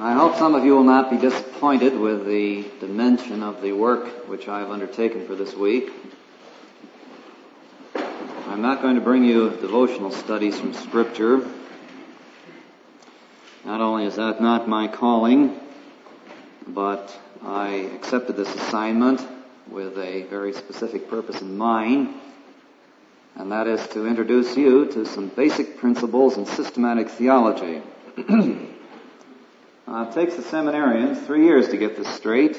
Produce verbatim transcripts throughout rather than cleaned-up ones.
I hope some of you will not be disappointed with the dimension of the work which I've undertaken for this week. I'm not going to bring you devotional studies from Scripture. Not only is that not my calling, but I accepted this assignment with a very specific purpose in mind, and that is to introduce you to some basic principles in systematic theology. Uh, it takes the seminarians three years to get this straight.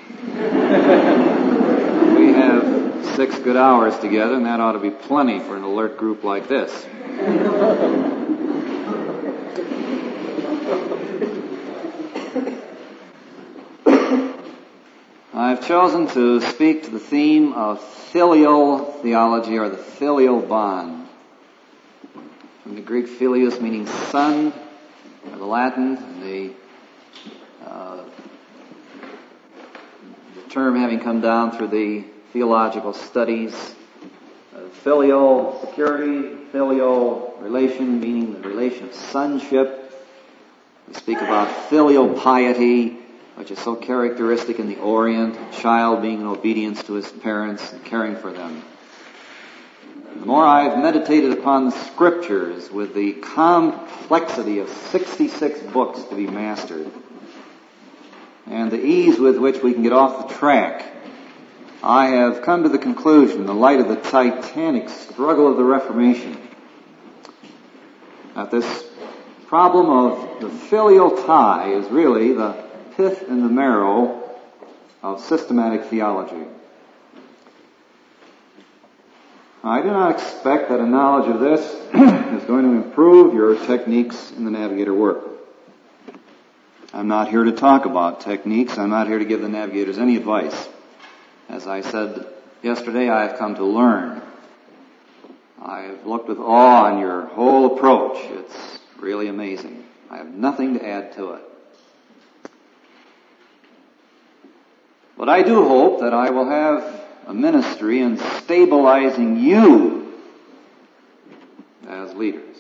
We have six good hours together, and that ought to be plenty for an alert group like this. I've chosen to speak to the theme of filial theology, or the filial bond. From the Greek philios, meaning son, or the Latin, and the Uh, the term having come down through the theological studies, uh, filial security, filial relation, meaning the relation of sonship. We speak about filial piety, which is so characteristic in the Orient, a child being in obedience to his parents and caring for them. The more I've meditated upon the Scriptures with the complexity of sixty-six books to be mastered, and the ease with which we can get off the track, I have come to the conclusion, in the light of the titanic struggle of the Reformation, that this problem of the filial tie is really the pith and the marrow of systematic theology. I do not expect that a knowledge of this is going to improve your techniques in the navigator work. I'm not here to talk about techniques. I'm not here to give the navigators any advice. As I said yesterday, I have come to learn. I've looked with awe on your whole approach. It's really amazing. I have nothing to add to it. But I do hope that I will have a ministry in stabilizing you as leaders,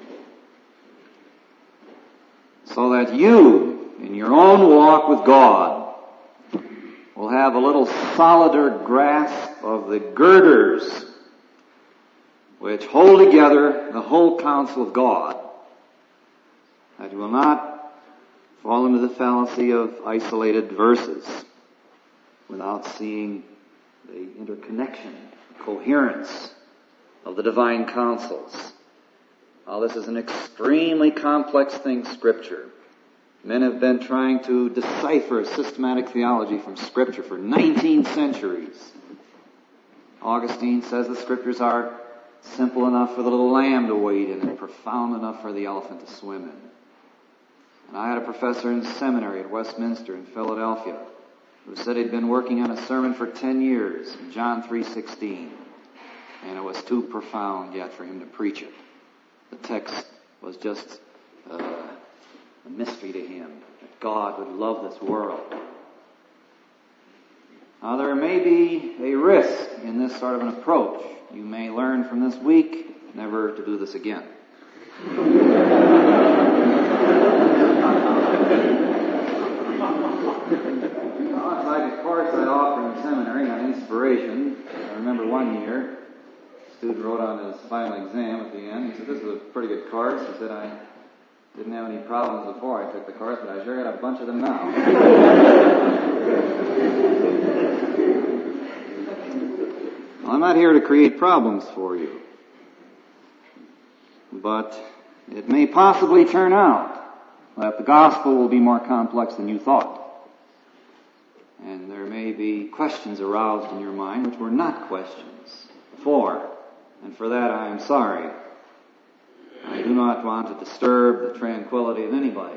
so that you, in your own walk with God, will have a little solider grasp of the girders which hold together the whole counsel of God, that you will not fall into the fallacy of isolated verses without seeing the interconnection, the coherence of the divine counsels. Now, this is an extremely complex thing, Scripture. Men have been trying to decipher systematic theology from Scripture for nineteen centuries. Augustine says the Scriptures are simple enough for the little lamb to wade in and profound enough for the elephant to swim in. And I had a professor in seminary at Westminster in Philadelphia who said he'd been working on a sermon for ten years, John three sixteen, and it was too profound yet for him to preach it. The text was just uh, a mystery to him, that God would love this world. Now, there may be a risk in this sort of an approach. You may learn from this week never to do this again. Well, like a course I offered in seminary on inspiration. I remember one year, a student wrote on his final exam at the end. He said, "This is a pretty good course." He said, "I didn't have any problems before I took the course, but I sure got a bunch of them now." Well, I'm not here to create problems for you, but it may possibly turn out that the gospel will be more complex than you thought. And there may be questions aroused in your mind which were not questions before, and for that I am sorry. I do not want to disturb the tranquility of anybody.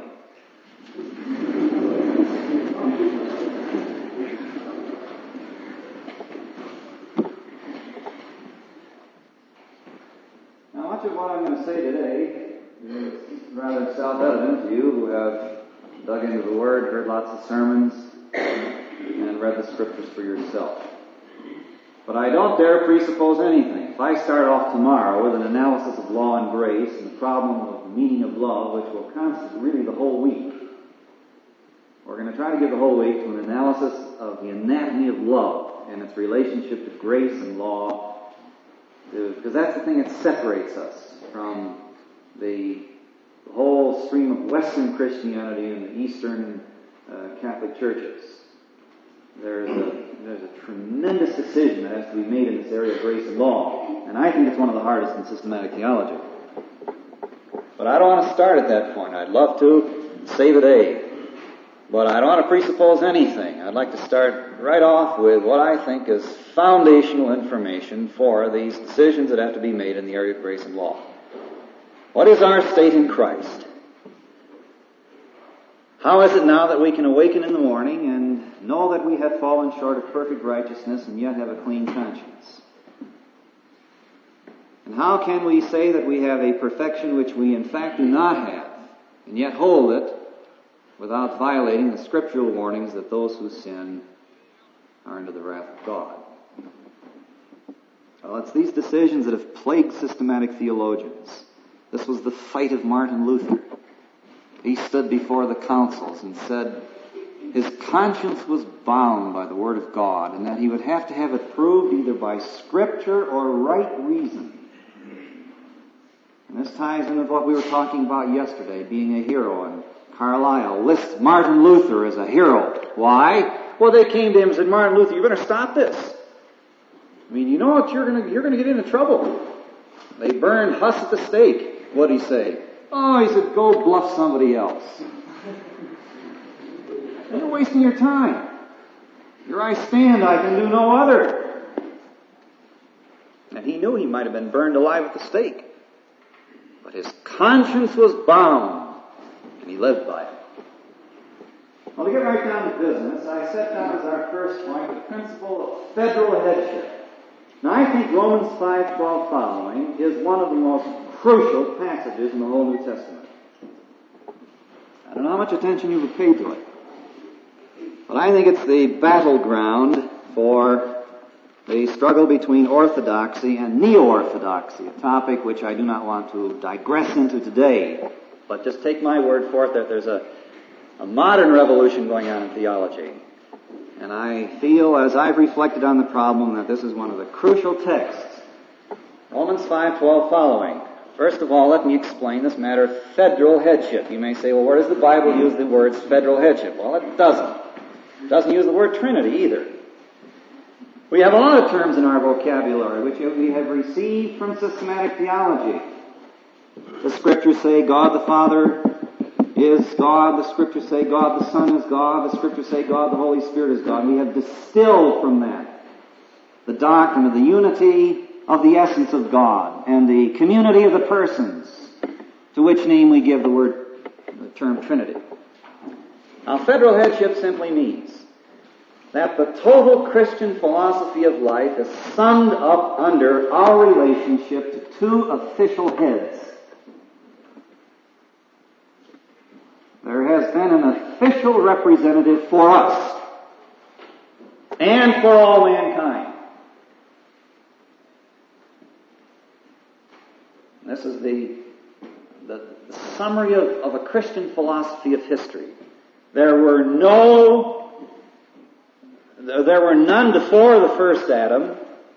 Now, much of what I'm going to say today is rather self-evident to you who have dug into the Word, heard lots of sermons, and read the Scriptures for yourself. But I don't dare presuppose anything. If I start off tomorrow with an analysis of law and grace and the problem of the meaning of love, which will constitute really the whole week, going to try to give the whole week to an analysis of the anatomy of love and its relationship to grace and law, because that's the thing that separates us from the whole stream of Western Christianity and the Eastern uh, Catholic churches. There's a, there's a tremendous decision that has to be made in this area of grace and law, and I think it's one of the hardest in systematic theology. But I don't want to start at that point. I'd love to save a day, but I don't want to presuppose anything. I'd like to start right off with what I think is foundational information for these decisions that have to be made in the area of grace and law. What is our state in Christ? How is it now that we can awaken in the morning and know that we have fallen short of perfect righteousness and yet have a clean conscience? And how can we say that we have a perfection which we in fact do not have, and yet hold it without violating the scriptural warnings that those who sin are under the wrath of God? Well, it's these decisions that have plagued systematic theologians. This was the fight of Martin Luther. He stood before the councils and said his conscience was bound by the Word of God, and that he would have to have it proved either by Scripture or right reason. And this ties in with what we were talking about yesterday, being a hero. And Carlyle lists Martin Luther as a hero. Why? Well, they came to him and said, Martin Luther, you better stop this. I mean, you know what? You're going to you're going to get into trouble. They burned Huss at the stake. What did he say? Oh, he said, go bluff somebody else. You're wasting your time. Here I stand, I can do no other. And he knew he might have been burned alive at the stake. But his conscience was bound, and he lived by it. Well, to get right down to business, I set down as our first point the principle of federal headship. Now, I think Romans five twelve following is one of the most crucial passages in the whole New Testament. I don't know how much attention you would pay to it, but I think it's the battleground for the struggle between orthodoxy and neo-orthodoxy, a topic which I do not want to digress into today, but just take my word for it that there's a, a modern revolution going on in theology. And I feel, as I've reflected on the problem, that this is one of the crucial texts. Romans five twelve following. First of all, let me explain this matter of federal headship. You may say, well, where does the Bible use the words federal headship? Well, it doesn't. It doesn't use the word Trinity either. We have a lot of terms in our vocabulary which we have received from systematic theology. The Scriptures say God the Father is God. The Scriptures say God the Son is God. The Scriptures say God the Holy Spirit is God. We have distilled from that the doctrine of the unity of the essence of God and the community of the persons, to which name we give the word, the term Trinity. Now, federal headship simply means that the total Christian philosophy of life is summed up under our relationship to two official heads. There has been an official representative for us and for all mankind. This is the, the, the summary of, of a Christian philosophy of history. There were no There were none before the first Adam.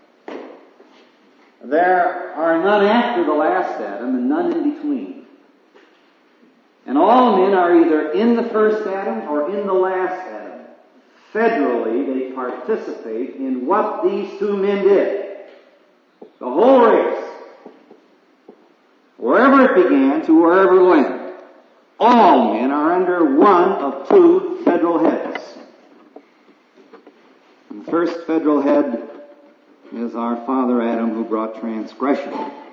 There are none after the last Adam, and none in between. And all men are either in the first Adam or in the last Adam. Federally, they participate in what these two men did. The whole race. Wherever it began to wherever it went. All men are under one of two federal heads. The first federal head is our father Adam, who brought transgression.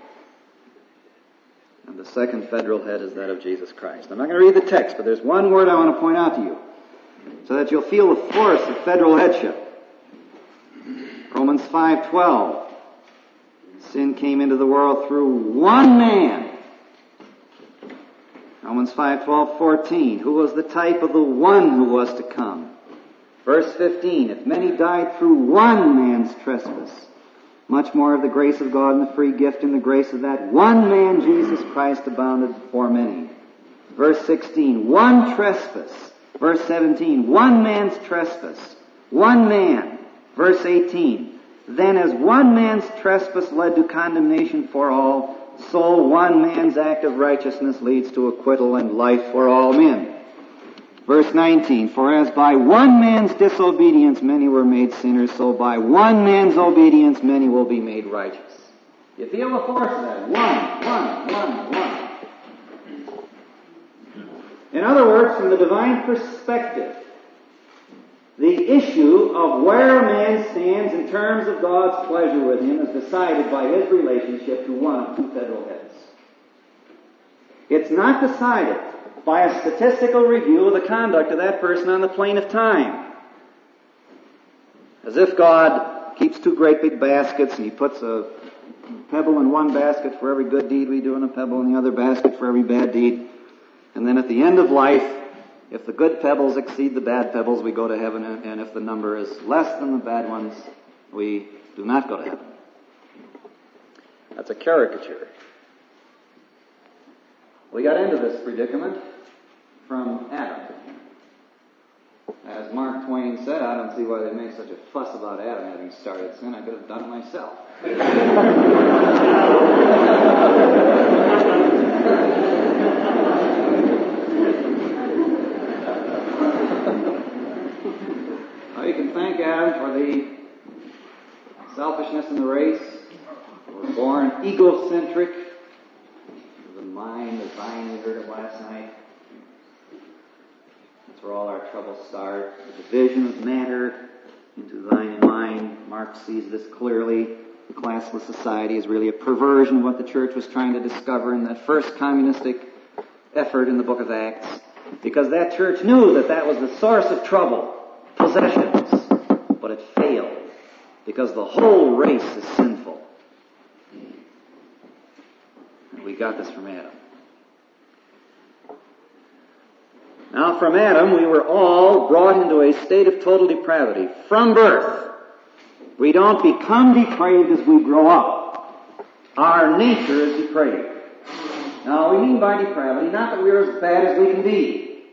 And the second federal head is that of Jesus Christ. I'm not going to read the text, but there's one word I want to point out to you so that you'll feel the force of federal headship. Romans five twelve. Sin came into the world through one man. Romans five twelve fourteen. Who was the type of the one who was to come? Verse fifteen, if many died through one man's trespass, much more of the grace of God and the free gift and the grace of that one man, Jesus Christ, abounded for many. Verse sixteen, one trespass Verse seventeen, one man's trespass. One man. Verse eighteen, then as one man's trespass led to condemnation for all, so one man's act of righteousness leads to acquittal and life for all men. Verse nineteen, for as by one man's disobedience many were made sinners, so by one man's obedience many will be made righteous. You feel the force of that? One, one, one, one. In other words, from the divine perspective, the issue of where a man stands in terms of God's pleasure with him is decided by his relationship to one of two federal heads. It's not decided by a statistical review of the conduct of that person on the plane of time. As if God keeps two great big baskets and He puts a pebble in one basket for every good deed we do and a pebble in the other basket for every bad deed. And then at the end of life, if the good pebbles exceed the bad pebbles, we go to heaven, and if the number is less than the bad ones, we do not go to heaven. That's a caricature. We got into this predicament from Adam. As Mark Twain said, I don't see why they make such a fuss about Adam having started sin. I could have done it myself. Well, you can thank Adam for the selfishness in the race. We were born egocentric. The mind, the vine, we heard it last night. That's where all our troubles start. The division of matter into thine and mine. Marx sees this clearly. The classless society is really a perversion of what the church was trying to discover in that first communistic effort in the book of Acts. Because that church knew that that was the source of trouble, possessions. But it failed. Because the whole race is sinful. And we got this from Adam. Now, from Adam, we were all brought into a state of total depravity from birth. We don't become depraved as we grow up. Our nature is depraved. Now, we mean by depravity not that we're as bad as we can be.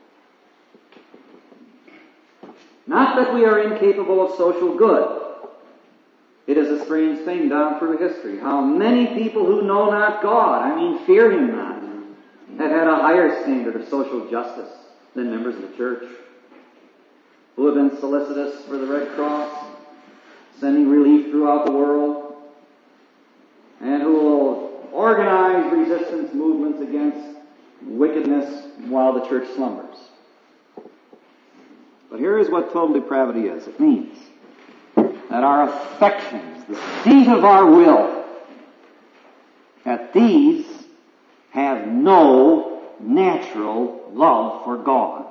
Not that we are incapable of social good. It is a strange thing down through history. How many people who know not God, I mean fear Him not, have had a higher standard of social justice than members of the church, who have been solicitous for the Red Cross, sending relief throughout the world, and who will organize resistance movements against wickedness while the church slumbers. But here is what total depravity is. It means that our affections, the seat of our will, that these have no natural love for God.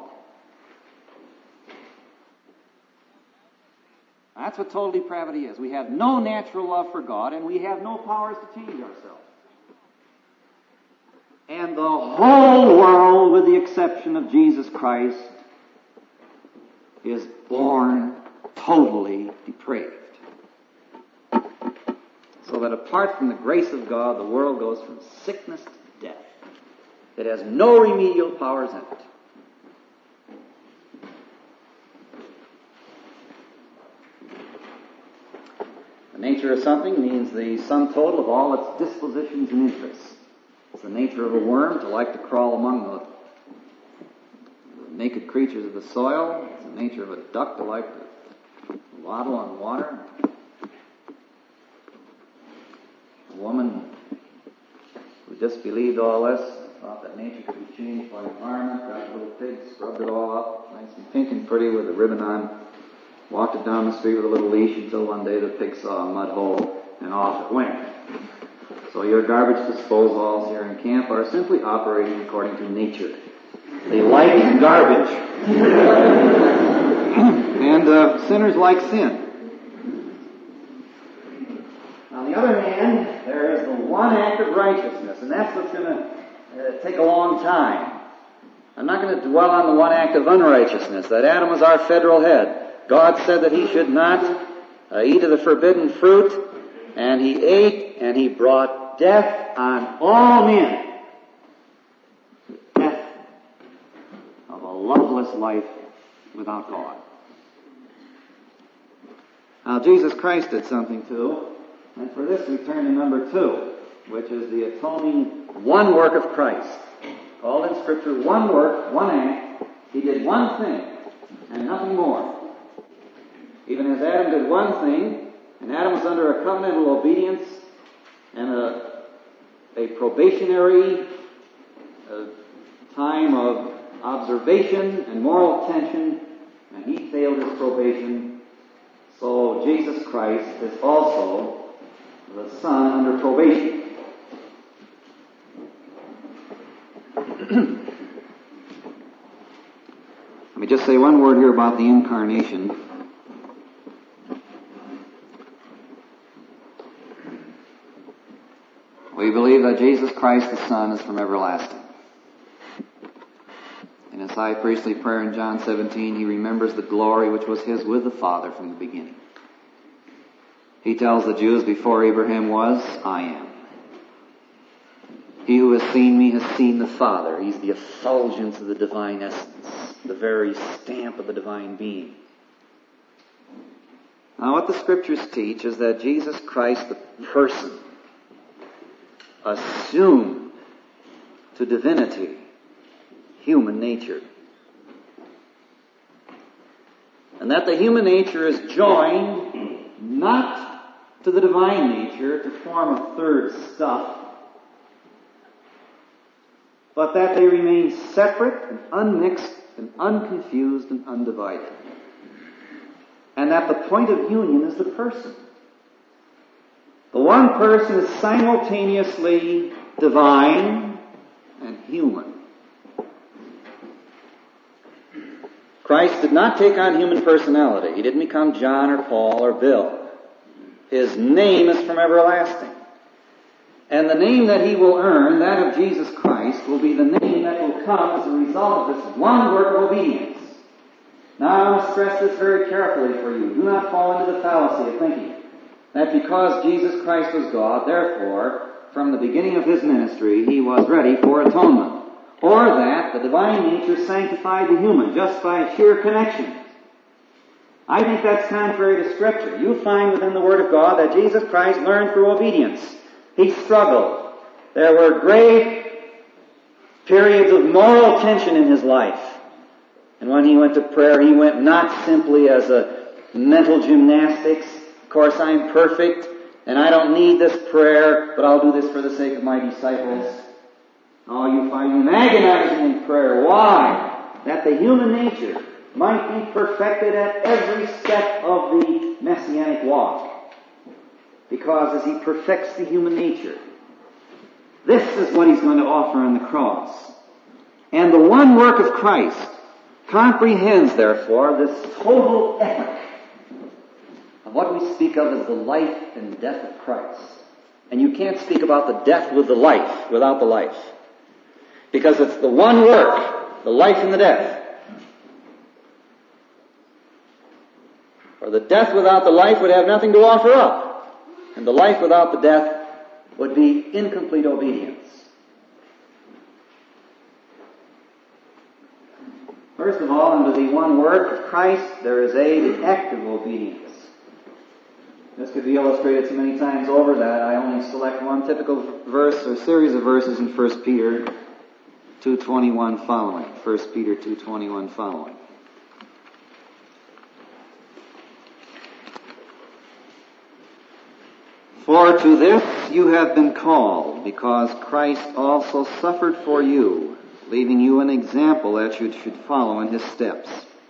That's what total depravity is. We have no natural love for God, and we have no powers to change ourselves. And the whole world, with the exception of Jesus Christ, is born totally depraved. So that apart from the grace of God, the world goes from sickness to death. It has no remedial powers in it. The nature of something means the sum total of all its dispositions and interests. It's the nature of a worm to like to crawl among the naked creatures of the soil. It's the nature of a duck to like to waddle on water. A woman who disbelieved all this, thought that nature could be changed by environment, got a little pig, scrubbed it all up, nice and pink and pretty with a ribbon on, walked it down the street with a little leash until one day the pig saw a mud hole and off it went. So your garbage disposals here in camp are simply operating according to nature. They like garbage. And uh, sinners like sin. On the other hand, there is the one act of righteousness, and that's what's going to uh, take a long time. I'm not going to dwell on the one act of unrighteousness, that Adam was our federal head. God said that he should not uh, eat of the forbidden fruit, and he ate, and he brought death on all men. Death of a loveless life without God. Now, Jesus Christ did something too, and for this we turn to number two, which is the atoning one work of Christ. Called in Scripture one work, one act. He did one thing, and nothing more. Even as Adam did one thing, and Adam was under a covenantal obedience and a, a probationary uh, time of observation and moral tension, and he failed his probation. So Jesus Christ is also the Son under probation. Let me just say one word here about the incarnation. We believe that Jesus Christ the Son is from everlasting. In his high priestly prayer in John seventeen, he remembers the glory which was his with the Father from the beginning. He tells the Jews, before Abraham was, I am. He who has seen me has seen the Father. He's the effulgence of the divine essence, the very stamp of the divine being. Now, what the Scriptures teach is that Jesus Christ, the person, assumed to divinity human nature. And that the human nature is joined not to the divine nature to form a third stuff, but that they remain separate and unmixed and unconfused and undivided. And that the point of union is the person. The one person is simultaneously divine and human. Christ did not take on human personality. He didn't become John or Paul or Bill. His name is from everlasting. And the name that he will earn, that of Jesus Christ, will be the name that will come as a result of this one work of obedience. Now I want to stress this very carefully for you. Do not fall into the fallacy of thinking that because Jesus Christ was God, therefore, from the beginning of his ministry, he was ready for atonement. Or that the divine nature sanctified the human just by sheer connection. I think that's contrary to Scripture. You find within the Word of God that Jesus Christ learned through obedience. He struggled. There were great periods of moral tension in his life. And when he went to prayer, he went not simply as a mental gymnastics. Of course, I'm perfect, and I don't need this prayer, but I'll do this for the sake of my disciples. Oh, you find him agonizing in prayer. Why? That the human nature might be perfected at every step of the Messianic walk. Because as he perfects the human nature, this is what he's going to offer on the cross. And the one work of Christ comprehends, therefore, this total epic of what we speak of as the life and death of Christ. And you can't speak about the death with the life, without the life. Because it's the one work, the life and the death. For the death without the life would have nothing to offer up. And the life without the death would be incomplete obedience. First of all, under the one work of Christ, there is A, the active obedience. This could be illustrated so many times over that I only select one typical verse or series of verses in First Peter two twenty-one following. First Peter two twenty-one following. For to this you have been called, because Christ also suffered for you, leaving you an example that you should follow in his steps.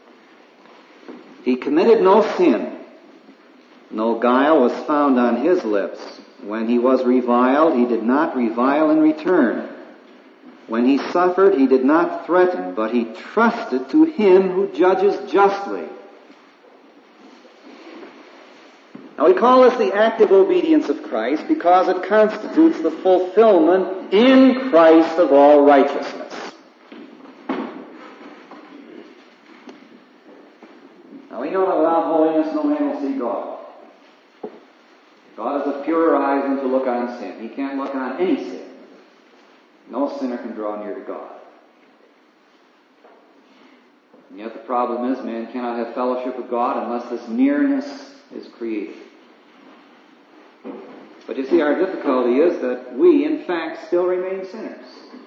He committed no sin. No guile was found on his lips. When he was reviled, he did not revile in return. When he suffered, he did not threaten, but he trusted to him who judges justly. Now we call this the active obedience of Christ because it constitutes the fulfillment in Christ of all righteousness. Now we know that without holiness no man will see God. God is of purer eyes than to look on sin. He can't look on any sin. No sinner can draw near to God. And yet the problem is man cannot have fellowship with God unless this nearness is created. But you see, our difficulty is that we, in fact, still remain sinners.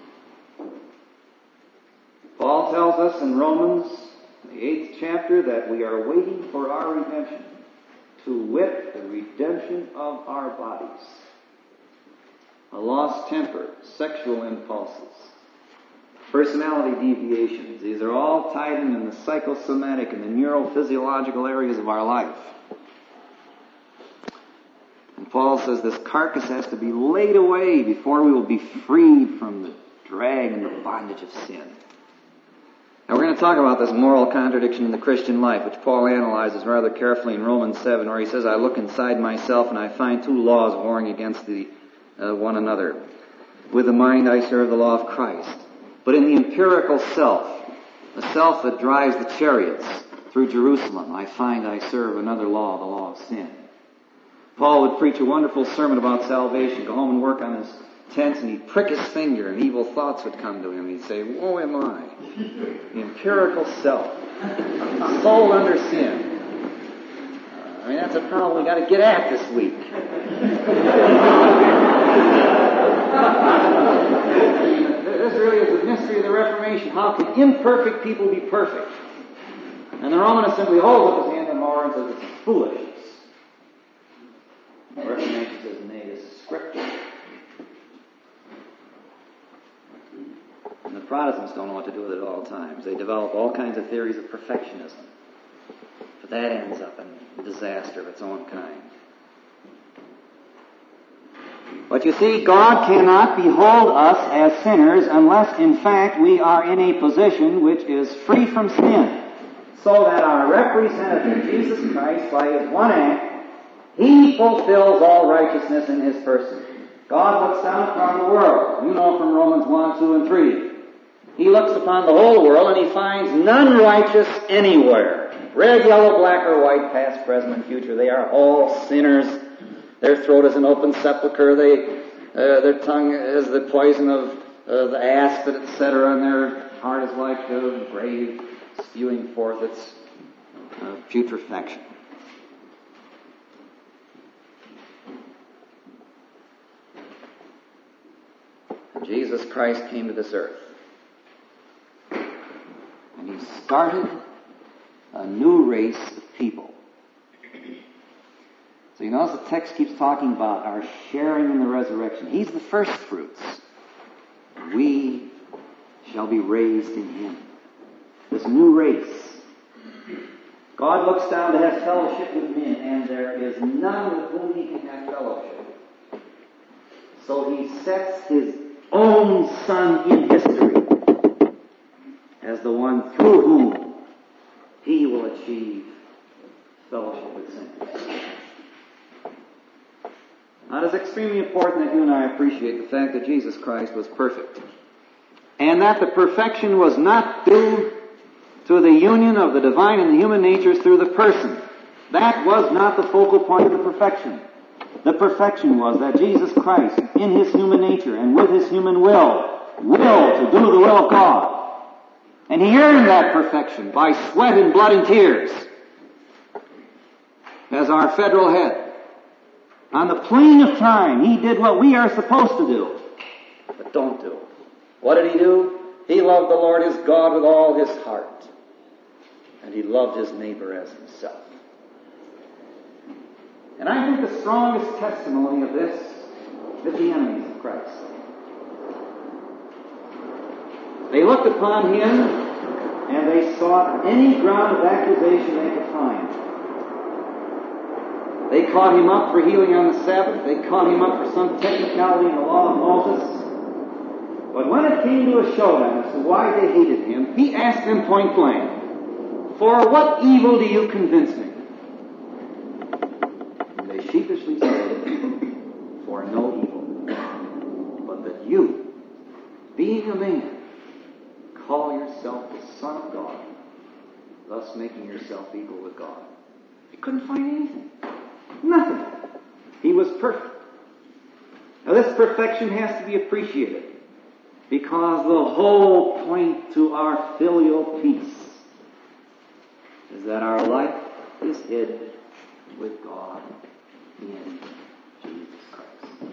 Paul tells us in Romans, the eighth chapter, that we are waiting for our redemption, to wit, the redemption of our bodies. A lost temper, sexual impulses, personality deviations, these are all tied in in the psychosomatic and the neurophysiological areas of our life. And Paul says this carcass has to be laid away before we will be freed from the drag and the bondage of sin. Now we're going to talk about this moral contradiction in the Christian life, which Paul analyzes rather carefully in Romans seven, where he says, I look inside myself and I find two laws warring against the, uh, one another. With the mind I serve the law of Christ. But in the empirical self, the self that drives the chariots through Jerusalem, I find I serve another law, the law of sin. Paul would preach a wonderful sermon about salvation, go home and work on his tents, and he'd prick his finger, and evil thoughts would come to him. He'd say, woe am I, the empirical self, soul under sin. Uh, I mean, that's a problem we got to get at this week. This really is the mystery of the Reformation. How can imperfect people be perfect? And the Romanist simply holds up his hand in horror and says, it's foolishness. The Reformation says, nay, this is Scripture. And the Protestants don't know what to do with it at all times. They develop all kinds of theories of perfectionism. But that ends up in disaster of its own kind. But you see, God cannot behold us as sinners unless, in fact, we are in a position which is free from sin. So that our representative, Jesus Christ, by his one act, he fulfills all righteousness in his person. God looks down upon the world. You know from Romans one, two, and three. He looks upon the whole world and he finds none righteous anywhere. Red, yellow, black, or white, past, present, and future. They are all sinners. Their throat is an open sepulchre. They, uh, their tongue is the poison of uh, the asp, et cetera. And their heart is like a grave spewing forth its uh, putrefaction. Jesus Christ came to this earth. And he started a new race of people. So you notice the text keeps talking about our sharing in the resurrection. He's the first fruits. We shall be raised in him. This new race. God looks down to have fellowship with men, and there is none with whom he can have fellowship. So he sets his own Son in history as the one through whom he will achieve fellowship with sinners. Now, it is extremely important that you and I appreciate the fact that Jesus Christ was perfect, and that the perfection was not due to the union of the divine and the human natures through the person. That was not the focal point of the perfection. The perfection was that Jesus Christ, in his human nature and with his human will, will to do the will of God. And he earned that perfection by sweat and blood and tears as our federal head. On the plane of time, he did what we are supposed to do, but don't do. What did he do? He loved the Lord his God with all his heart, and he loved his neighbor as himself. And I think the strongest testimony of this is the enemies of Christ. They looked upon him and they sought any ground of accusation they could find. They caught him up for healing on the Sabbath. They caught him up for some technicality in the law of Moses. But when it came to a showdown as to why they hated him, he asked them point blank, "For what evil do you convince me?" And they sheepishly said, "For no evil, but that you, being a man, call yourself the Son of God, thus making yourself equal with God." He couldn't find anything. Nothing. He was perfect. Now this perfection has to be appreciated because the whole point to our filial peace hid with God in Jesus Christ.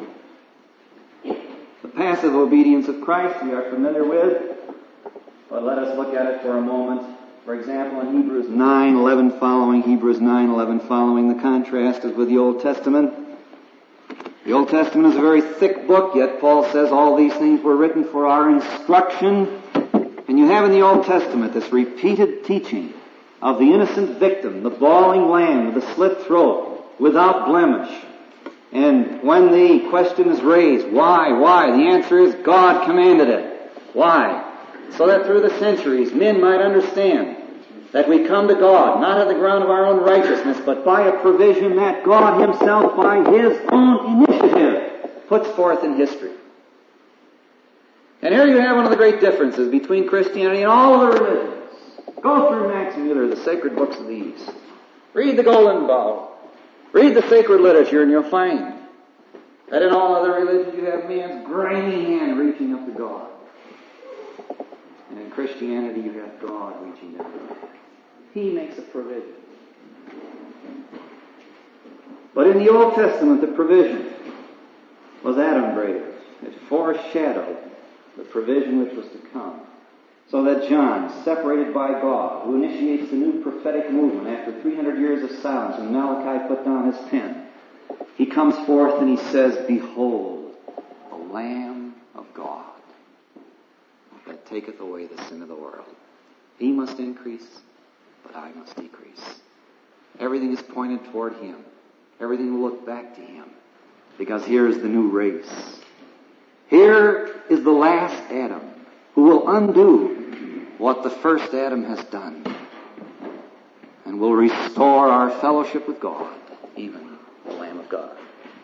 The passive obedience of Christ we are familiar with, but let us look at it for a moment. For example, in Hebrews nine eleven following, Hebrews nine eleven following, the contrast is with the Old Testament. The Old Testament is a very thick book, yet Paul says all these things were written for our instruction. And you have in the Old Testament this repeated teaching of the innocent victim, the bawling lamb with a slit throat, without blemish. And when the question is raised, why, why? The answer is God commanded it. Why? So that through the centuries men might understand that we come to God, not on the ground of our own righteousness, but by a provision that God Himself, by His own initiative, puts forth in history. And here you have one of the great differences between Christianity and all other religions. Go through Max Muller, the sacred books of the East. Read the Golden Bough. Read the sacred literature, and you'll find that in all other religions you have man's grimy hand reaching up to God. And in Christianity you have God reaching down. He makes a provision. But in the Old Testament, the provision was Adam greater. It foreshadowed the provision which was to come. So that John, separated by God, who initiates the new prophetic movement after three hundred years of silence, and Malachi put down his pen, he comes forth and he says, "Behold, the Lamb of God that taketh away the sin of the world. He must increase, but I must decrease." Everything is pointed toward Him. Everything will look back to Him. Because here is the new race. Here is the last Adam, who will undo what the first Adam has done, and will restore our fellowship with God, even the Lamb of God.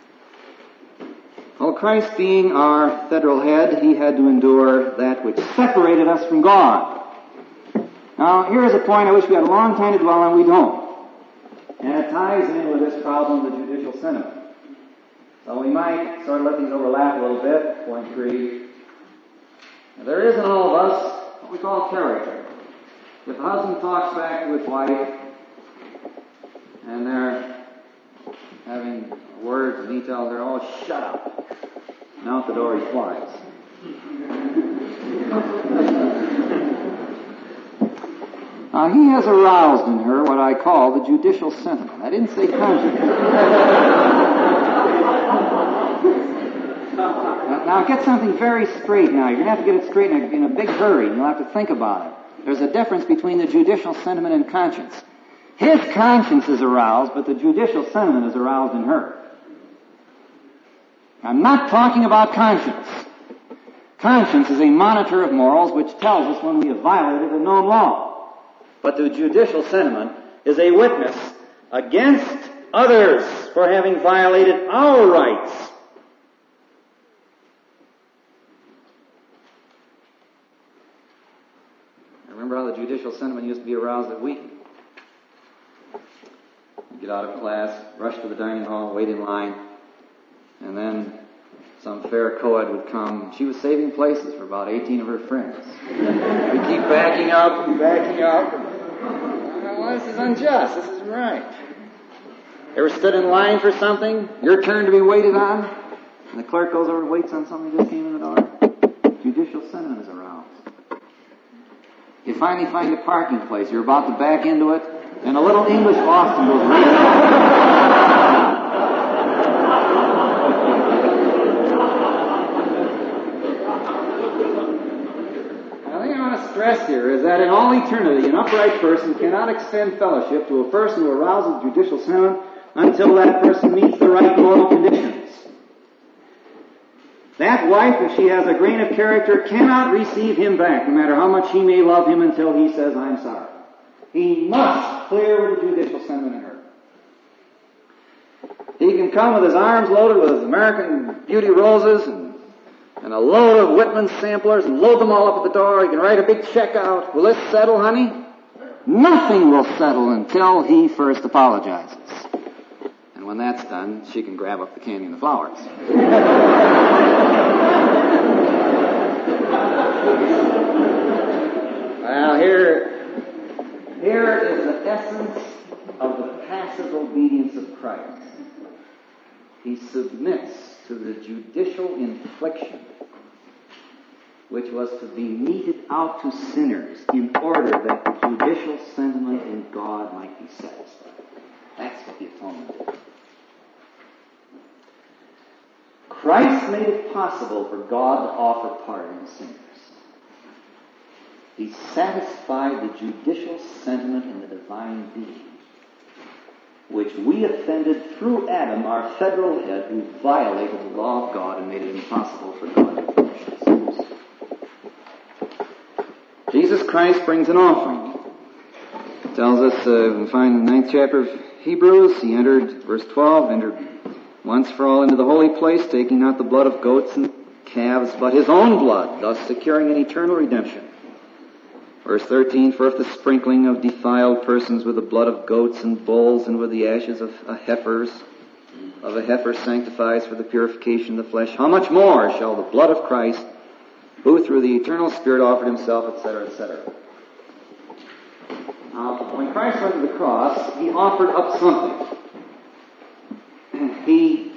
Well, Christ being our federal head, He had to endure that which separated us from God. Now, here is a point I wish we had a long time to dwell on. We don't. And it ties in with this problem of the judicial sentiment. So we might sort of let these overlap a little bit. Point three. Now, there is in all of us what we call character. If a husband talks back to his wife, and they're having words and he tells her, "Oh, shut up," and out the door he flies. Now, he has aroused in her what I call the judicial sentiment. I didn't say conscience. now, now, get something very straight now. You're going to have to get it straight in a, in a big hurry, and you'll have to think about it. There's a difference between the judicial sentiment and conscience. His conscience is aroused, but the judicial sentiment is aroused in her. I'm not talking about conscience. Conscience is a monitor of morals which tells us when we have violated a known law. But the judicial sentiment is a witness against others for having violated our rights. I remember how the judicial sentiment used to be aroused at Wheaton. You'd get out of class, rush to the dining hall, wait in line, and then some fair co-ed would come. She was saving places for about eighteen of her friends. We'd keep backing up and backing up. Well, this is unjust. This isn't right. Ever stood in line for something? Your turn to be waited on? And the clerk goes over and waits on somebody who just came in the door? Judicial sentiment is aroused. You finally find a parking place. You're about to back into it, and a little English Boston goes right. Stress here is that in all eternity, an upright person cannot extend fellowship to a person who arouses judicial sentiment until that person meets the right moral conditions. That wife, if she has a grain of character, cannot receive him back, no matter how much he may love him, until he says, "I'm sorry." He must clear with the judicial sentiment in her. He can come with his arms loaded with American Beauty roses and and a load of Whitman samplers and load them all up at the door. He can write a big check out. Will this settle, honey? Nothing will settle until he first apologizes. And when that's done, she can grab up the candy and the flowers. Well, here, here is the essence of the passive obedience of Christ. He submits to the judicial infliction, which was to be meted out to sinners in order that the judicial sentiment in God might be satisfied. That's what the atonement is. Christ made it possible for God to offer pardon to sinners. He satisfied the judicial sentiment in the divine being, which we offended through Adam, our federal head, who violated the law of God and made it impossible for God to punish us. Jesus Christ brings an offering. It tells us, uh, we find in the ninth chapter of Hebrews, he entered, verse twelve, entered once for all into the holy place, taking not the blood of goats and calves, but his own blood, thus securing an eternal redemption. Verse thirteen, for if the sprinkling of defiled persons with the blood of goats and bulls and with the ashes of a heifers, of a heifer sanctifies for the purification of the flesh, how much more shall the blood of Christ, who through the eternal Spirit offered himself, et cetera, et cetera. Now, when Christ went to the cross, he offered up something. He,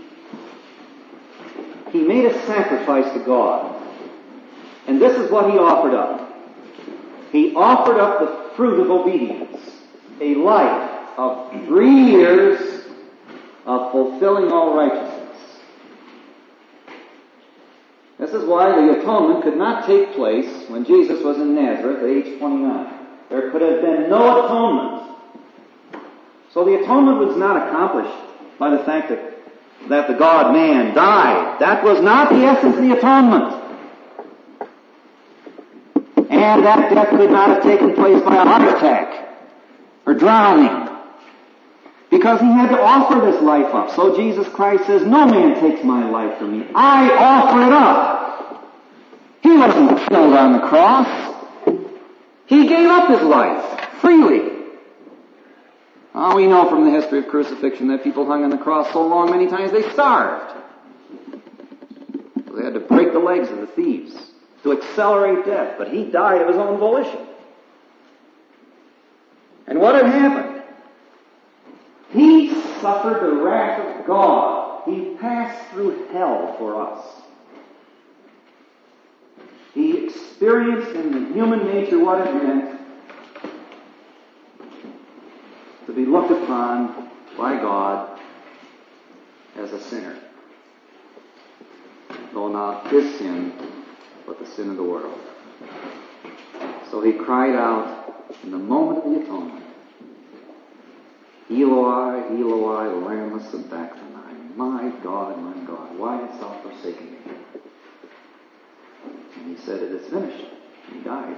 he made a sacrifice to God. And this is what he offered up. He offered up the fruit of obedience, a life of three years of fulfilling all righteousness. This is why the atonement could not take place when Jesus was in Nazareth at age twenty-nine. There could have been no atonement. So the atonement was not accomplished by the fact that, that the God-man died. That was not the essence of the atonement. And that death could not have taken place by a heart attack or drowning, because he had to offer this life up. So Jesus Christ says, no man takes my life from me. I offer it up. He wasn't killed on the cross. He gave up his life freely. Oh, we know from the history of crucifixion that people hung on the cross so long many times they starved. So they had to break the legs of the thieves to accelerate death. But he died of his own volition. And what had happened? He suffered the wrath of God. He passed through hell for us. He experienced in the human nature what it meant to be looked upon by God as a sinner. Though not his sin, but the sin of the world. So he cried out in the moment of the atonement, Eloi, Eloi, lama sabachthani. My God, my God, why hast thou forsaken me? And he said, it is finished. He died.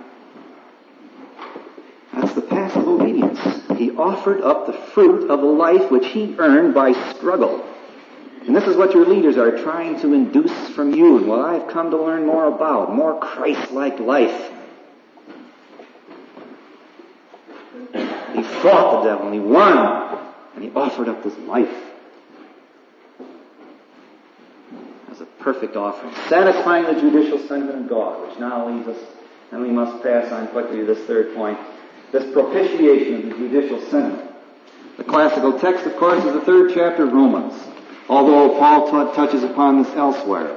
That's the passive obedience. He offered up the fruit of a life which he earned by struggle. And this is what your leaders are trying to induce from you, and what I've come to learn more about, more Christ-like life. He fought the devil, and he won, and he offered up his life as a perfect offering, satisfying the judicial sentiment of God, which now leads us, and we must pass on quickly to this third point, this propitiation of the judicial sentiment. The classical text, of course, is the third chapter of Romans, although Paul t- touches upon this elsewhere.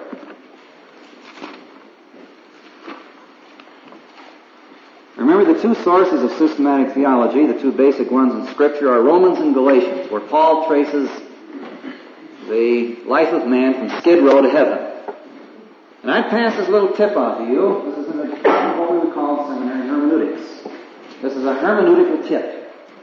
Remember, the two sources of systematic theology, the two basic ones in Scripture, are Romans and Galatians, where Paul traces the life of man from Skid Row to heaven. And I pass this little tip on to you. This is in the, what we would call seminary hermeneutics. This is a hermeneutical tip.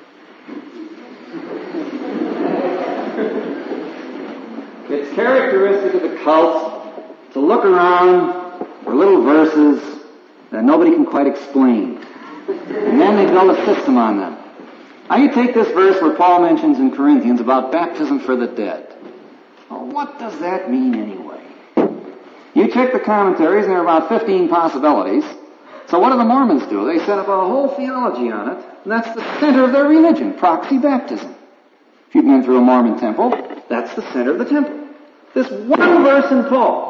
It's characteristic of the cult to look around for little verses that nobody can quite explain. And then they build a system on them. Now you take this verse where Paul mentions in Corinthians about baptism for the dead. Well, what does that mean anyway? You check the commentaries and there are about fifteen possibilities. So what do the Mormons do? They set up a whole theology on it, and that's the center of their religion, proxy baptism. If you've been through a Mormon temple, that's the center of the temple. This one verse in Paul.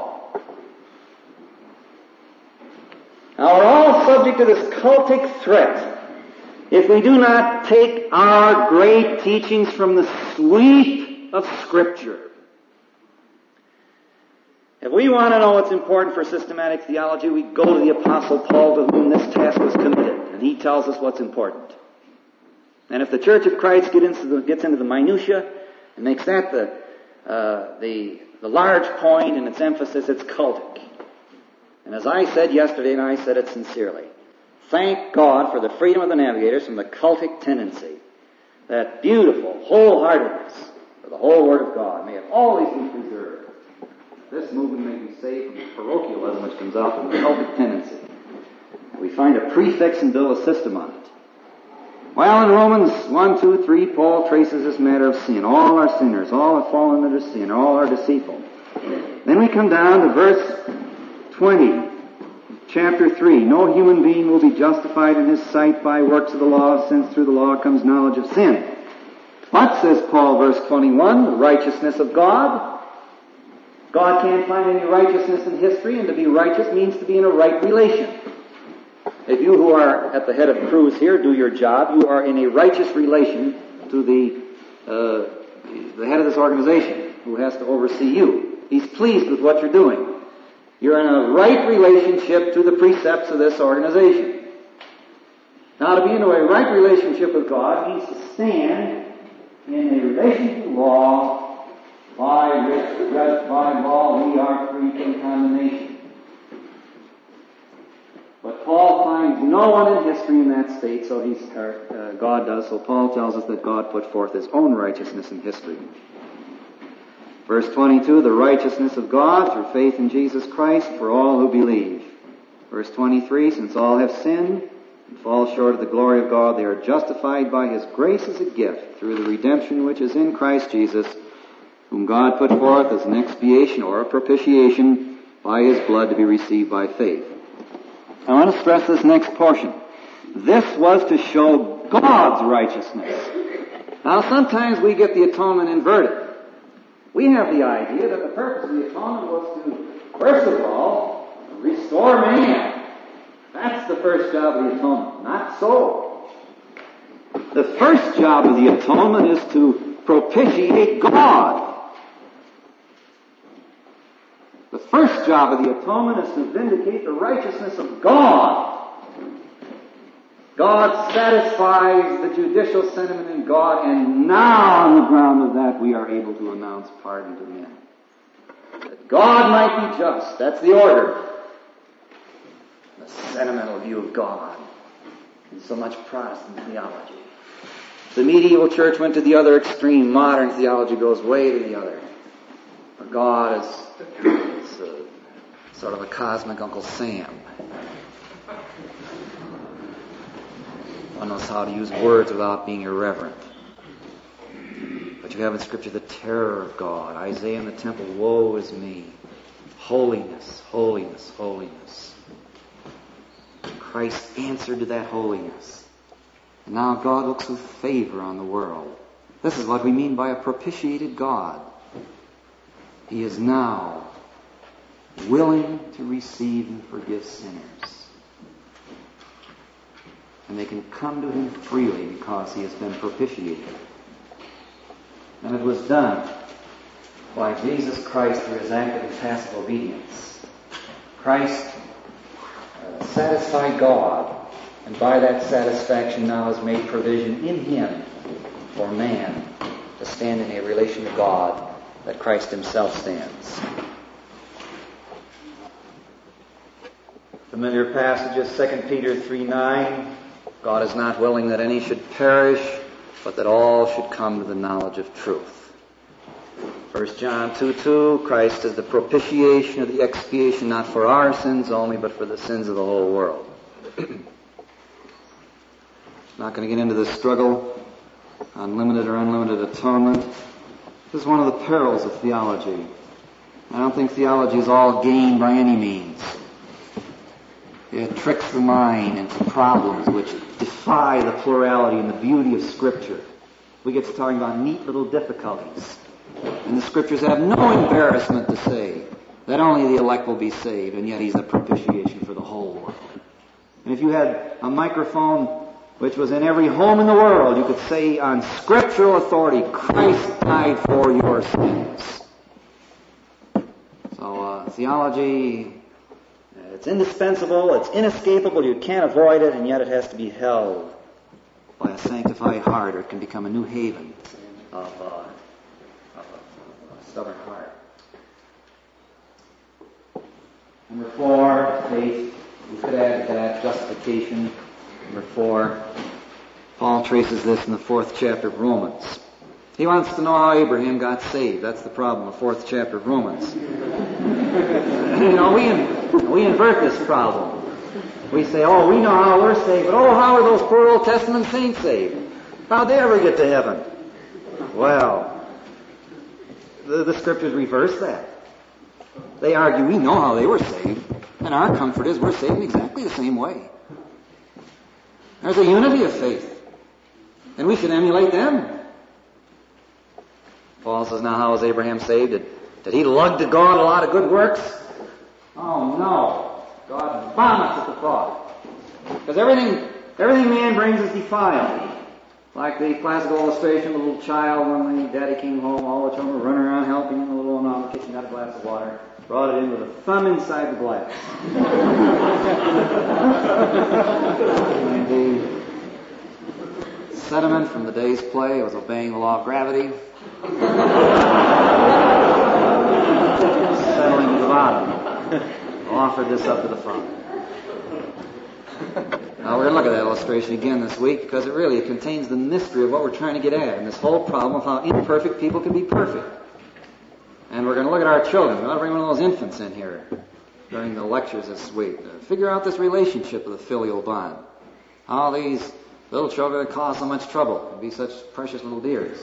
Now we're all subject to this cultic threat if we do not take our great teachings from the sweep of Scripture, if we want to know what's important for systematic theology, we go to the Apostle Paul, to whom this task was committed, and he tells us what's important. And if the Church of Christ get into the, gets into the minutiae and makes that the, uh, the, the large point in its emphasis, it's cultic. And as I said yesterday, and I said it sincerely, thank God for the freedom of the navigators from the cultic tendency. That beautiful wholeheartedness for the whole Word of God may it always be preserved. This movement may be saved from the parochialism which comes out from the cultic tendency. We find a prefix and build a system on it. Well, in Romans one, two, three, Paul traces this matter of sin. All are sinners. All have fallen under sin. All are deceitful. Then we come down to verse twenty, chapter three. No human being will be justified in his sight by works of the law, since through the law comes knowledge of sin. But, says Paul, verse twenty-one, the righteousness of God. God can't find any righteousness in history, and to be righteous means to be in a right relation. If you who are at the head of crews here do your job, you are in a righteous relation to the uh, the head of this organization, who has to oversee you. He's pleased with what you're doing. You're in a right relationship to the precepts of this organization. Now, to be in a right relationship with God means to stand in a relation to law, by which, judged by law, we are free from condemnation. But Paul finds no one in history in that state, so he's, uh, God does, so Paul tells us that God put forth his own righteousness in history. Verse twenty-two, the righteousness of God through faith in Jesus Christ for all who believe. Verse twenty-three, since all have sinned and fall short of the glory of God, they are justified by his grace as a gift through the redemption which is in Christ Jesus, whom God put forth as an expiation or a propitiation by his blood to be received by faith. I want to stress this next portion. This was to show God's righteousness. Now, sometimes we get the atonement inverted. We have the idea that the purpose of the atonement was to, first of all, restore man. That's the first job of the atonement. Not so. The first job of the atonement is to propitiate God. The first job of the atonement is to vindicate the righteousness of God. God satisfies the judicial sentiment in God, and now on the ground of that we are able to announce pardon to men. That God might be just. That's the order. The sentimental view of God in so much Protestant theology. The medieval church went to the other extreme. Modern theology goes way to the other. For God is, is uh, sort of a cosmic Uncle Sam. One knows how to use words without being irreverent. But you have in Scripture the terror of God. Isaiah in the temple, woe is me. Holiness, holiness, holiness. Christ answered to that holiness. And now God looks with favor on the world. This is what we mean by a propitiated God. He is now willing to receive and forgive sinners. And they can come to him freely because he has been propitiated. And it was done by Jesus Christ through his active and passive obedience. Christ uh, satisfied God, and by that satisfaction now has made provision in him for man to stand in a relation to God that Christ himself stands. Familiar passages, Second Peter three nine. God is not willing that any should perish, but that all should come to the knowledge of truth. First John two two, Christ is the propitiation of the expiation, not for our sins only, but for the sins of the whole world. Not going to get into the struggle on limited or unlimited atonement. This is one of the perils of theology. I don't think theology is all gain by any means. It tricks the mind into problems which defy the plurality and the beauty of Scripture. We get to talking about neat little difficulties. And the Scriptures have no embarrassment to say that only the elect will be saved, and yet he's the propitiation for the whole world. And if you had a microphone which was in every home in the world. You could say on scriptural authority, Christ died for your sins. So uh, theology, it's indispensable, it's inescapable, you can't avoid it, and yet it has to be held by a sanctified heart, or it can become a new haven of, uh, of a stubborn heart. Number four, faith. We could add to that justification. Number four, Paul traces this in the fourth chapter of Romans. He wants to know how Abraham got saved. That's the problem, the fourth chapter of Romans. You know, we, in, we invert this problem. We say, oh, we know how we're saved, but oh, how are those poor Old Testament saints saved? How'd they ever get to heaven? Well, the, the scriptures reverse that. They argue we know how they were saved, and our comfort is we're saved in exactly the same way. There's a unity of faith, and we should emulate them. Paul says, now how was Abraham saved? Did, did he lug to God a lot of good works? Oh, no. God vomits at the thought. Because everything, everything man brings is defiled. Like the classical illustration of a little child when the daddy came home, all the children were running around helping him. The little one out in the kitchen got a glass of water, brought it in with a thumb inside the glass. And the sediment from the day's play was obeying the law of gravity. Settling to the bottom. Offered this up to the Father. Now we're going to look at that illustration again this week because it really contains the mystery of what we're trying to get at, and this whole problem of how imperfect people can be perfect. And we're going to look at our children. We're going to bring one of those infants in here during the lectures this week. Uh, figure out this relationship of the filial bond. How these little children cause so much trouble and be such precious little dears.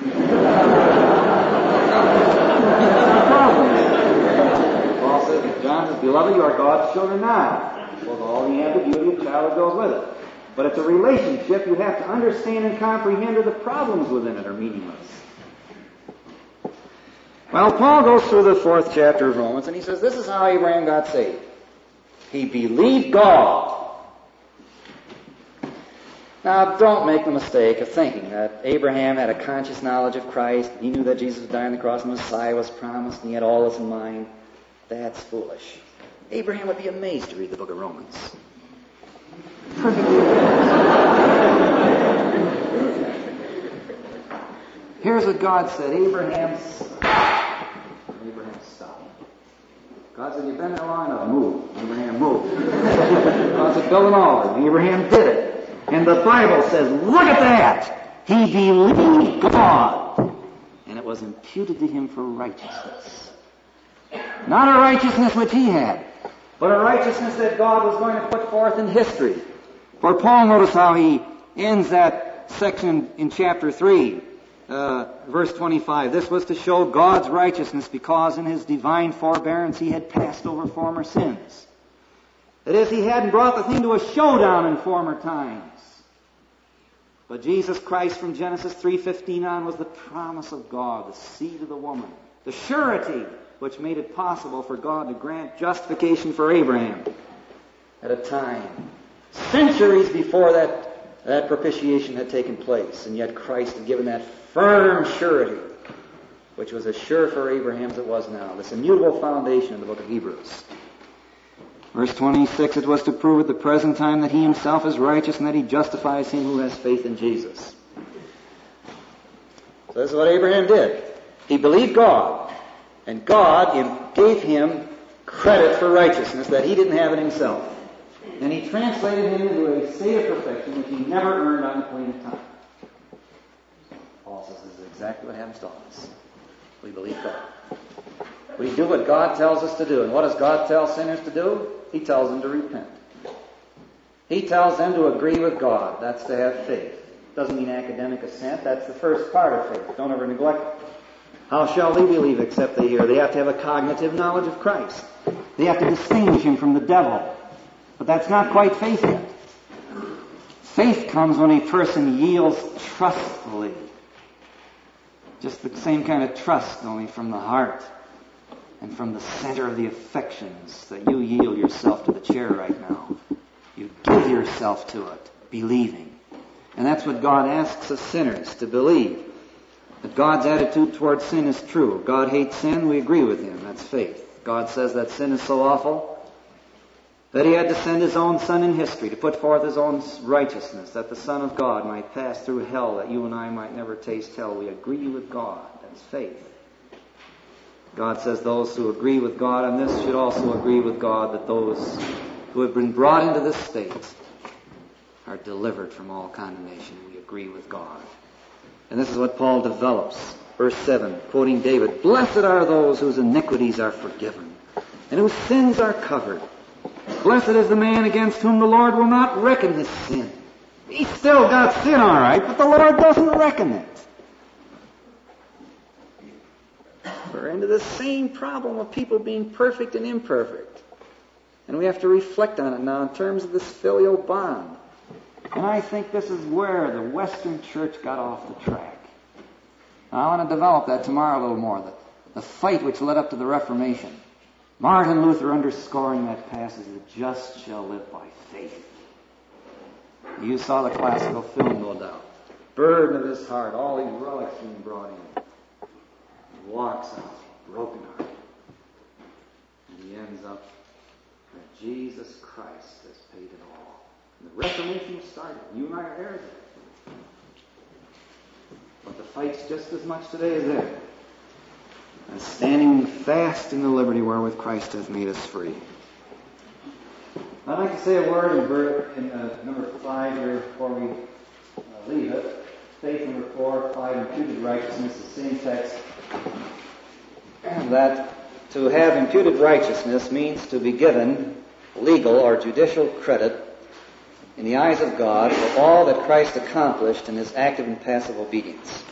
Paul says, John says, beloved, you are God's children now. Well, all the ambiguity of childhood goes with it. But it's a relationship you have to understand and comprehend, or the problems within it are meaningless. Well, Paul goes through the fourth chapter of Romans, and he says, this is how Abraham got saved. He believed God. Now, don't make the mistake of thinking that Abraham had a conscious knowledge of Christ. He knew that Jesus would die on the cross and the Messiah was promised, and he had all this in mind. That's foolish. Abraham would be amazed to read the book of Romans. Here's what God said. Abraham stopped. Abraham stopped. God said, you've been there long enough. Move. Abraham moved. God said, build an altar. Abraham did it. And the Bible says, look at that! He believed God, and it was imputed to him for righteousness. Not a righteousness which he had, but a righteousness that God was going to put forth in history. For Paul, notice how he ends that section in chapter three, uh, verse twenty-five. This was to show God's righteousness because in his divine forbearance he had passed over former sins. That is, he hadn't brought the thing to a showdown in former times. But Jesus Christ from Genesis three fifteen on was the promise of God, the seed of the woman, the surety which made it possible for God to grant justification for Abraham at a time centuries before that, that propitiation had taken place. And yet Christ had given that firm surety, which was as sure for Abraham as it was now, this immutable foundation in the book of Hebrews. Verse twenty-six, it was to prove at the present time that he himself is righteous and that he justifies him who has faith in Jesus. So this is what Abraham did. He believed God, and God gave him credit for righteousness that he didn't have in himself. And he translated him into a state of perfection which he never earned on the plane of time. Paul says this is exactly what happens to us. We believe God. We do what God tells us to do. And what does God tell sinners to do? He tells them to repent. He tells them to agree with God. That's to have faith. Doesn't mean academic assent. That's the first part of faith. Don't ever neglect it. How shall they believe except they hear? They have to have a cognitive knowledge of Christ. They have to distinguish him from the devil. But that's not quite faith yet. Faith comes when a person yields trustfully. Just the same kind of trust, only from the heart. And from the center of the affections, that you yield yourself to the chair right now. You give yourself to it, believing. And that's what God asks of sinners, to believe. That God's attitude towards sin is true. God hates sin, we agree with Him. That's faith. God says that sin is so awful that He had to send His own Son in history to put forth His own righteousness, that the Son of God might pass through hell, that you and I might never taste hell. We agree with God. That's faith. God says those who agree with God on this should also agree with God that those who have been brought into this state are delivered from all condemnation. We agree with God. And this is what Paul develops. Verse seven, quoting David, "Blessed are those whose iniquities are forgiven, and whose sins are covered. Blessed is the man against whom the Lord will not reckon his sin." He's still got sin, all right, but the Lord doesn't reckon it. We're into the same problem of people being perfect and imperfect. And we have to reflect on it now in terms of this filial bond. And I think this is where the Western Church got off the track. And I want to develop that tomorrow a little more, the, the fight which led up to the Reformation. Martin Luther underscoring that passage, "The just shall live by faith." You saw the classical film, no doubt. Burden of his heart, all these relics being brought in. He walks out, broken hearted. And he ends up that Jesus Christ has paid it all. And the Reformation started. You and I are heirs of it. But the fight's just as much today as there. And standing fast in the liberty wherewith Christ hath made us free. I'd like to say a word in, ver- in uh, number five here before we uh, leave it. Faith number four, five, imputed righteousness, the same text. And that to have imputed righteousness means to be given legal or judicial credit in the eyes of God for all that Christ accomplished in His active and passive obedience.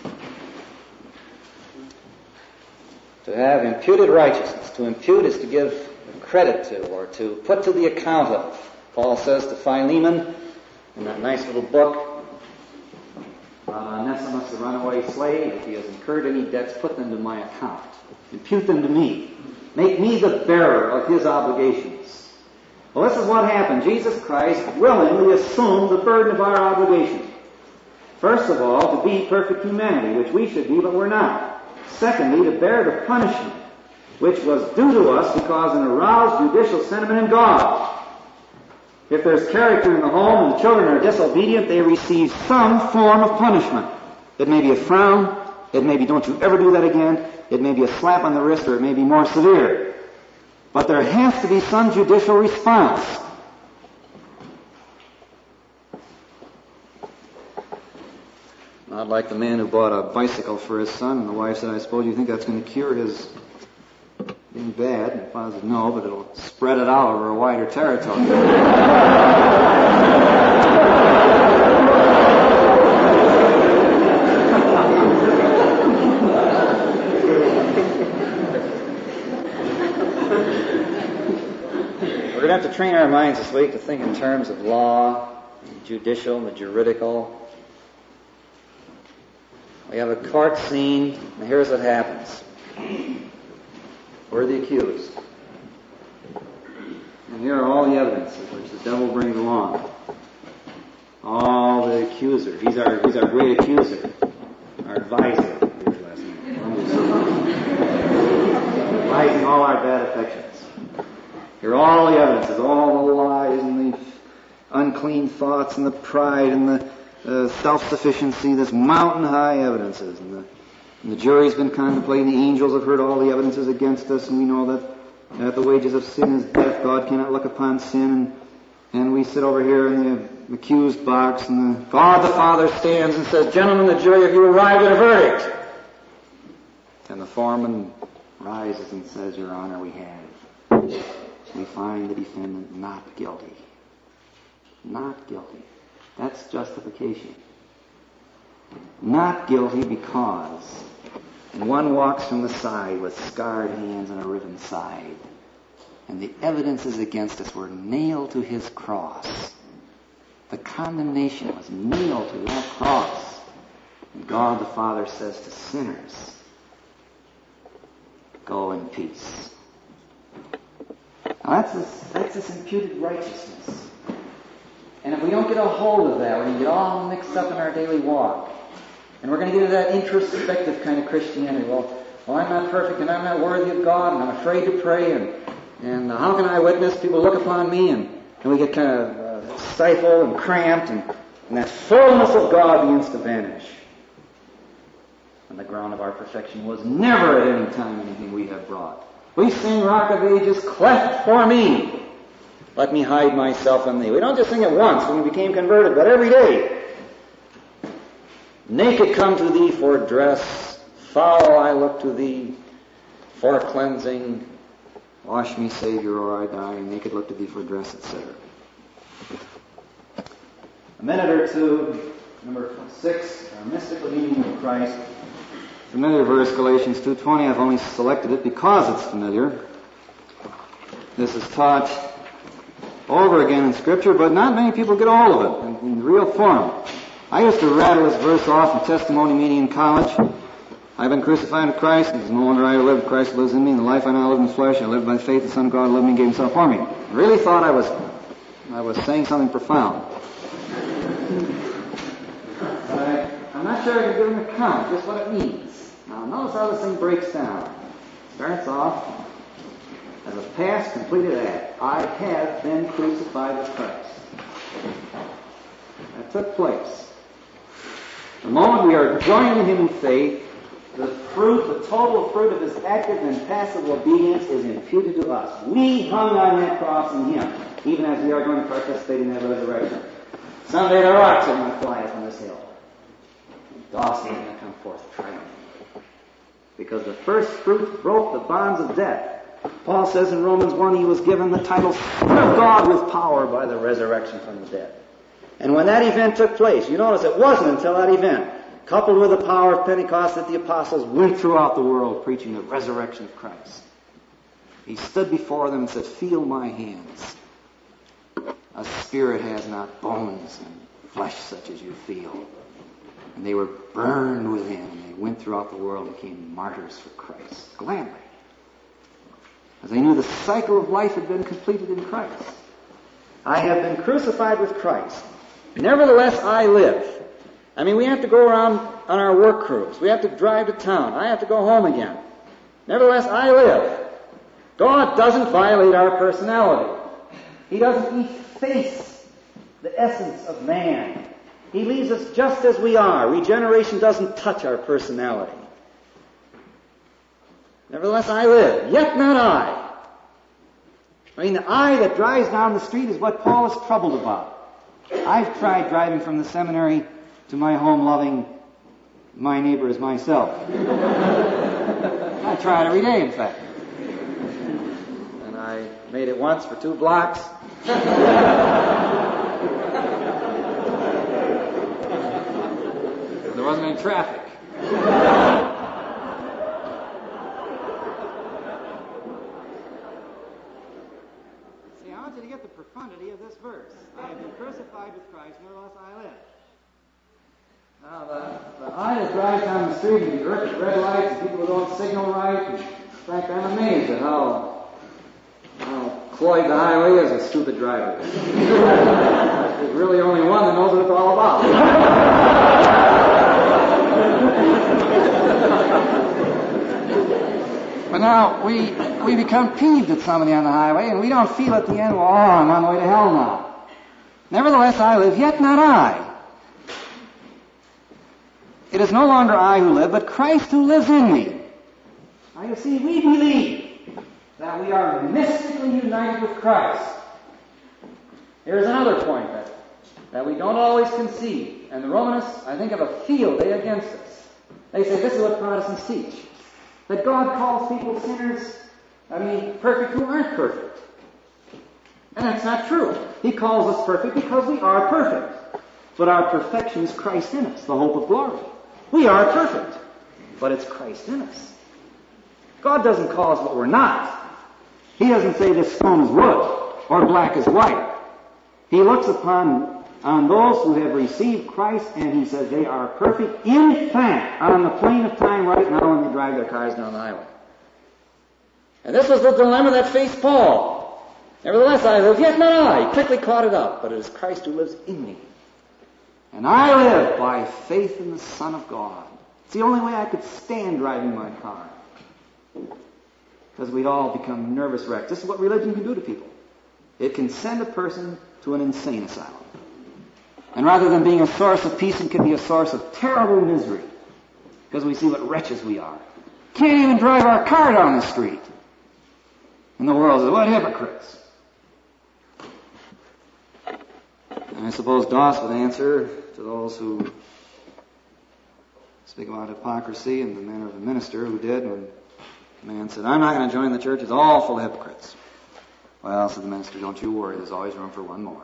To have imputed righteousness. To impute is to give credit to, or to put to the account of. Paul says to Philemon in that nice little book, uh, Onesimus, the runaway slave, if he has incurred any debts, put them to my account. Impute them to me. Make me the bearer of his obligations. Well, this is what happened. Jesus Christ willingly assumed the burden of our obligations. First of all, to be perfect humanity, which we should be, but we're not. Secondly, to bear the punishment which was due to us because an aroused judicial sentiment in God. If there's character in the home and the children are disobedient, they receive some form of punishment. It may be a frown, it may be don't you ever do that again, it may be a slap on the wrist, or it may be more severe. But there has to be some judicial response. Not like the man who bought a bicycle for his son, and the wife said, "I suppose you think that's going to cure his being bad?" And the father said, "No, but it'll spread it out over a wider territory." We're going to have to train our minds this week to think in terms of law, and judicial, and the juridical. We have a court scene, and here's what happens. We're the accused. And here are all the evidences which the devil brings along. All the accuser. He's our, he's our great accuser. Our advisor. Advising all our bad affections. Here are all the evidences, all the lies and the unclean thoughts and the pride and the uh, self-sufficiency, this mountain-high evidences. And the And the jury's been contemplating, the angels have heard all the evidences against us, and we know that, that the wages of sin is death. God cannot look upon sin. And, and we sit over here in the accused box, and the, God the Father stands and says, "Gentlemen, the jury, have you arrived at a verdict?" And the foreman rises and says, "Your Honor, we have. We find the defendant not guilty." Not guilty. That's justification. Not guilty because... And one walks from the side with scarred hands and a riven side. And the evidences against us were nailed to his cross. The condemnation was nailed to that cross. And God the Father says to sinners, "Go in peace." Now that's this, that's this imputed righteousness. And if we don't get a hold of that, we're going to get all mixed up in our daily walk. And we're going to get into that introspective kind of Christianity. Well, well, I'm not perfect, and I'm not worthy of God, and I'm afraid to pray, and, and how can I witness? People look upon me, and, and we get kind of uh, stifled and cramped, and, and that fullness of God begins to vanish. And the ground of our perfection was never at any time anything we have brought. We sing, Rock of Ages, cleft for me. Let me hide myself in thee. We don't just sing it once when we became converted, but every day. Naked come to thee for dress, foul I look to thee for cleansing. Wash me, Savior, or I die. Naked look to thee for dress, et cetera. A minute or two, number six, our mystical meaning of Christ. Familiar verse, Galatians two twenty. I've only selected it because it's familiar. This is taught over again in Scripture, but not many people get a hold of it in, in real form. I used to rattle this verse off in testimony meeting in college. I've been crucified with Christ. It is no longer I who live, Christ lives in me. In the life I now live in the flesh, I live by faith. The Son of God who loved me and gave himself for me. I really thought I was, I was saying something profound. But I, I'm not sure I can give an account of just what it means. Now, notice how this thing breaks down. It starts off as a past completed act. I have been crucified with Christ. That took place. The moment we are joined in him in faith, the fruit, the total fruit of his active and passive obedience is imputed to us. We hung on that cross in him, even as we are going to participate in that resurrection. Someday the rocks are going to fly up on this hill. Dawson is going to come forth triumphant. Because the first fruit broke the bonds of death. Paul says in Romans one, he was given the title Son of God with power by the resurrection from the dead. And when that event took place, you notice it wasn't until that event, coupled with the power of Pentecost, that the apostles went throughout the world preaching the resurrection of Christ. He stood before them and said, feel my hands. A spirit has not bones and flesh such as you feel. And they were burned within, and they went throughout the world and became martyrs for Christ, gladly. As they knew the cycle of life had been completed in Christ. I have been crucified with Christ. Nevertheless, I live. I mean, we have to go around on our work crews. We have to drive to town. I have to go home again. Nevertheless, I live. God doesn't violate our personality. He doesn't efface the essence of man. He leaves us just as we are. Regeneration doesn't touch our personality. Nevertheless, I live, yet not I. I mean, the I that drives down the street is what Paul is troubled about. I've tried driving from the seminary to my home loving my neighbor as myself. I try it every day, in fact. And I made it once for two blocks. There wasn't any traffic. See, I want you to get the profundity of this verse. I have been crucified with Christ, nevertheless I live. Now, the, the I that drives down the street and red, red lights and people don't signal right. And in fact, I'm amazed at how, how cloyed the highway is with stupid drivers. There's really only one that knows what it's all about. But now, we we become peeved at somebody on the highway, and we don't feel at the end, well, oh, I'm on the way to hell now. Nevertheless, I live, yet not I. It is no longer I who live, but Christ who lives in me. Now, you see, we believe that we are mystically united with Christ. Here's another point that, that we don't always concede. And the Romanists, I think, have a field day against us. They say this is what Protestants teach. That God calls people sinners, I mean, perfect who aren't perfect. And that's not true. He calls us perfect because we are perfect. But our perfection is Christ in us, the hope of glory. We are perfect, but it's Christ in us. God doesn't call us what we're not. He doesn't say this stone is wood or black is white. He looks upon on those who have received Christ, and he says they are perfect, in fact, on the plane of time right now when they drive their cars down the highway. And this was the dilemma that faced Paul. Nevertheless I live, yet not I. He quickly caught it up, but it is Christ who lives in me. And I live by faith in the Son of God. It's the only way I could stand driving my car. Because we'd all become nervous wrecks. This is what religion can do to people. It can send a person to an insane asylum. And rather than being a source of peace, it can be a source of terrible misery. Because we see what wretches we are. Can't even drive our car down the street. And the world says, what hypocrites. And I suppose Doss would answer to those who speak about hypocrisy in the manner of a minister who did when the man said, I'm not going to join the church, it's all full of hypocrites. Well, said the minister, don't you worry, there's always room for one more.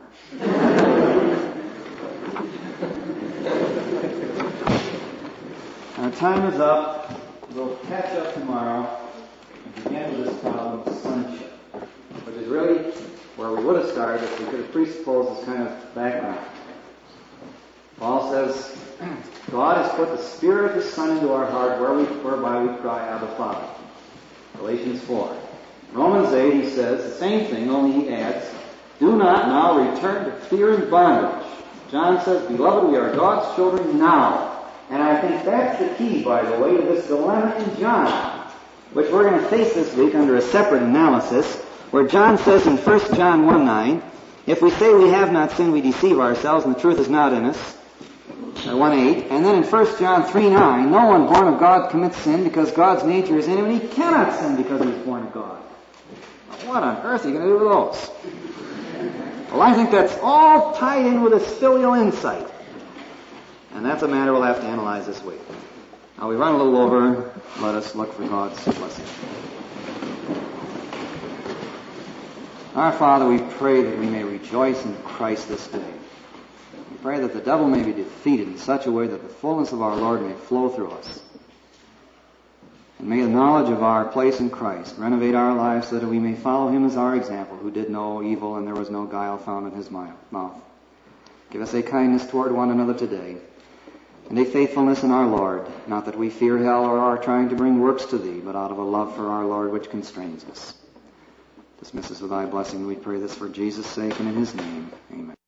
Our time is up. We'll catch up tomorrow and begin with this problem of sonship, which is really where we would have started if we could have presupposed this kind of background. Paul says, God has put the Spirit of His Son into our heart where we, whereby we cry, Abba, Father. Galatians four. Romans eight, he says the same thing, only he adds, do not now return to fear and bondage. John says, beloved, we are God's children now. And I think that's the key, by the way, to this dilemma in John, which we're going to face this week under a separate analysis, where John says in First John one nine, if we say we have not sinned, we deceive ourselves, and the truth is not in us. one eight. And then in First John three nine, no one born of God commits sin because God's nature is in him, and he cannot sin because he is born of God. What on earth are you going to do with those? Well, I think that's all tied in with this filial insight. And that's a matter we'll have to analyze this week. Now, we run a little over. Let us look for God's blessing. Our Father, we pray that we may rejoice in Christ this day. We pray that the devil may be defeated in such a way that the fullness of our Lord may flow through us. And may the knowledge of our place in Christ renovate our lives so that we may follow Him as our example, who did no evil and there was no guile found in His mouth. Give us a kindness toward one another today, and a faithfulness in our Lord, not that we fear hell or are trying to bring works to Thee, but out of a love for our Lord which constrains us. Dismiss us with Thy blessing. We pray this for Jesus' sake and in His name. Amen.